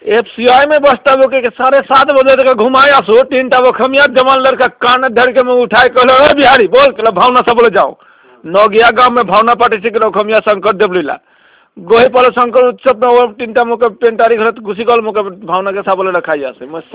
FCI में बसता वो के 7:30 तक घुमाया सो 3टा वो खमिया जवान लड़का कान धर के मैं उठाए कहलो बिहारी बोल कहलो भावना सब बोले जाओ नौगिया गांव में भावना पार्टी से कहलो खमिया शंकर देव लीला गोहे पालो शंकर उत्सव में वो 3टा मुके पेंटारी घर घुसी गल मुके भावना के सब बोले रखाई आसे मैं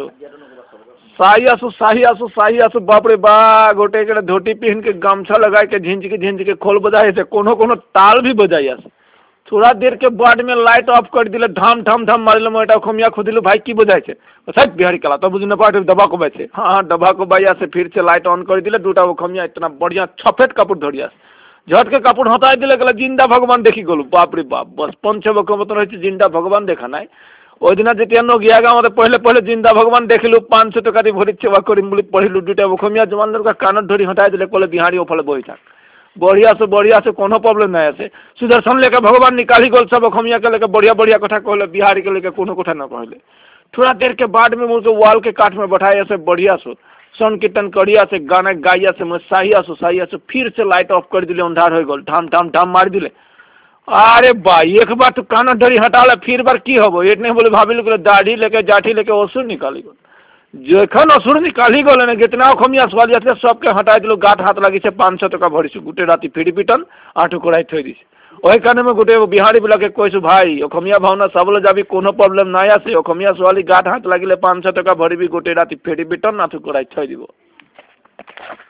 साही आसू बाप रे बा गोटे के धोती पहन के गमछा लगा के झिंझ के खोल बजाए से कोनो ताल भी बजाई आसे थोड़ा देर के बाद में लाइट ऑफ कर दिले ढाम मारिल मोटा खमिया खुदिलु भाई की बजाय छे सच बिहारी कला तो बुझ न पाटे दबा को बैठे हाँ दबा को बाइया से फिर से लाइट ऑन कर दिले दूटा वो खमिया इतना बढ़िया छफेट कपूर धरिया झट के कपूर हटा दिले कहला जिंदा भगवान देखी गलु बाप रे बाप बस 5-6 बक मत रही जिंदा भगवान देखा ना ओई दिन जेतिया नो गया गाँव पहले जिंदा भगवान देखलु 500 टका भरी सेवा करी पढ़िलु दूटा वो खमिया जवान लड़का कान धरी हटा दिले कहले बिहारी ओ फल बोई था बढ़िया से कोनो प्रॉब्लम नहीं है सुदर्शन लेके भगवान निकाली गल सब खमिया के लेके बढ़िया कथा कहले बिहारी के लेके कोनो कथा न कहले थोड़ा देर के बाद में मुझे वाल के काट में बैठाया से बढ़िया सो सन कीर्तन करिया से गाना गाइया से मैं साही आसो फिर से लाइट ऑफ कर दिले अंधार हो गल ढाम मार दिले अरे भाई एक बार तो काना डरी हटा ले फिर बार की हबो इतने बोले भाभी दाढ़ी लेके जाठी लेके असुर निकाली गल जखन असुर निकाली गल ने जितना खमिया सवाल जाते सबके हटा दिलो गाठ हाथ लगी से 500 टका भरी से गुटे राती फिरी पिटन आठो कोड़ाई थई दिस ओहि काने में गुटे बिहारी बोला के कोइसु भाई खमिया भावना सब ले जाबी कोनो प्रॉब्लम ना आसे खमिया सवाली गाठ हाथ लागिले 500 टका भरी भी गुटे राती फिरी पिटन आठो कोड़ाई थई दिबो।